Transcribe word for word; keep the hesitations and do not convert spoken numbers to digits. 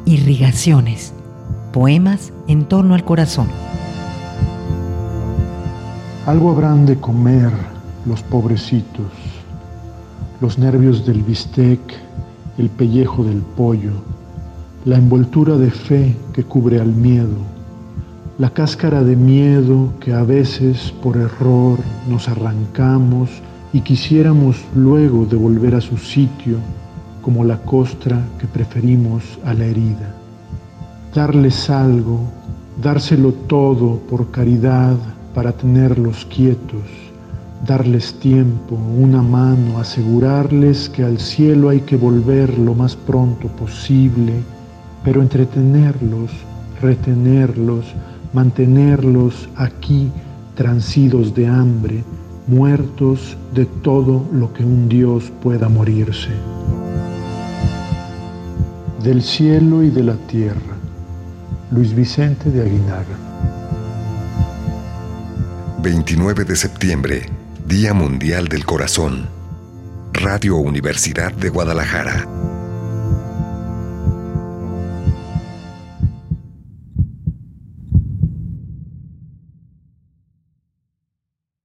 Irrigaciones, poemas en torno al corazón. Algo habrán de comer los pobrecitos, los nervios del bistec, el pellejo del pollo, la envoltura de fe que cubre al miedo, la cáscara de miedo que a veces por error nos arrancamos y quisiéramos luego devolver a su sitio como la costra que preferimos a la herida. Darles algo, dárselo todo por caridad para tenerlos quietos, darles tiempo, una mano, asegurarles que al cielo hay que volver lo más pronto posible, pero entretenerlos, retenerlos, mantenerlos aquí transidos de hambre, muertos de todo lo que un Dios pueda morirse. Del cielo y de la tierra, Luis Vicente de Aguinaga. veintinueve de septiembre, Día Mundial del Corazón. Radio Universidad de Guadalajara.